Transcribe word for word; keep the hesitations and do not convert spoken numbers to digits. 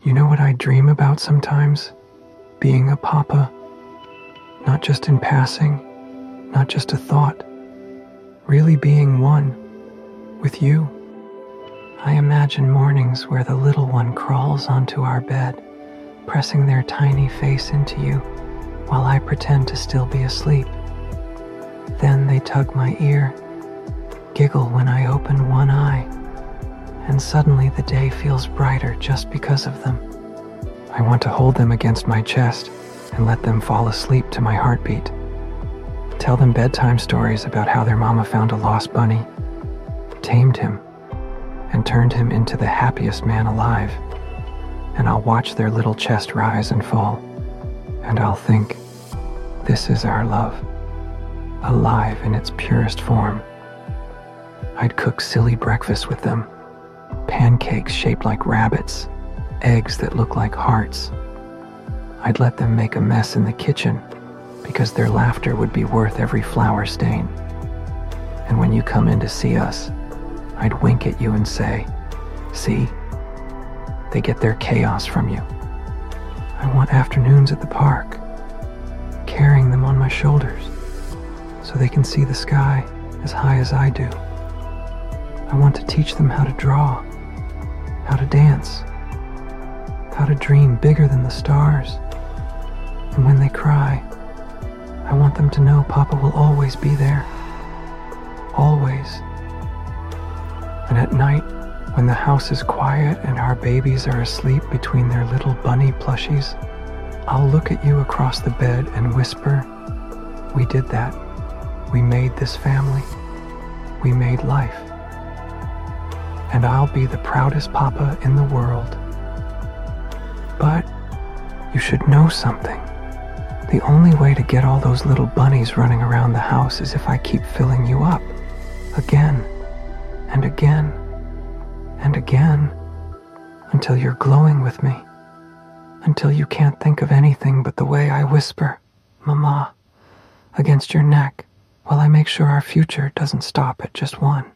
You know what I dream about sometimes? Being a papa. Not just in passing, not just a thought. Really being one with you. I imagine mornings where the little one crawls onto our bed, pressing their tiny face into you while I pretend to still be asleep. Then they tug my ear, giggle when I open one eye, and suddenly the day feels brighter just because of them. I want to hold them against my chest and let them fall asleep to my heartbeat. Tell them bedtime stories about how their mama found a lost bunny, tamed him, and turned him into the happiest man alive. And I'll watch their little chest rise and fall, and I'll think, this is our love, alive in its purest form. I'd cook silly breakfast with them, pancakes shaped like rabbits, eggs that look like hearts. I'd let them make a mess in the kitchen because their laughter would be worth every flour stain. And when you come in to see us, I'd wink at you and say, see? They get their chaos from you. I want afternoons at the park, carrying them on my shoulders so they can see the sky as high as I do. I want to teach them how to draw, how to dance, how to dream bigger than the stars. And when they cry, I want them to know Papa will always be there. Always. And at night, when the house is quiet and our babies are asleep between their little bunny plushies, I'll look at you across the bed and whisper, we did that. We made this family. We made life. And I'll be the proudest papa in the world. But you should know something. The only way to get all those little bunnies running around the house is if I keep filling you up, again and again and again, until you're glowing with me, until you can't think of anything but the way I whisper, Mama, against your neck, while I make sure our future doesn't stop at just one.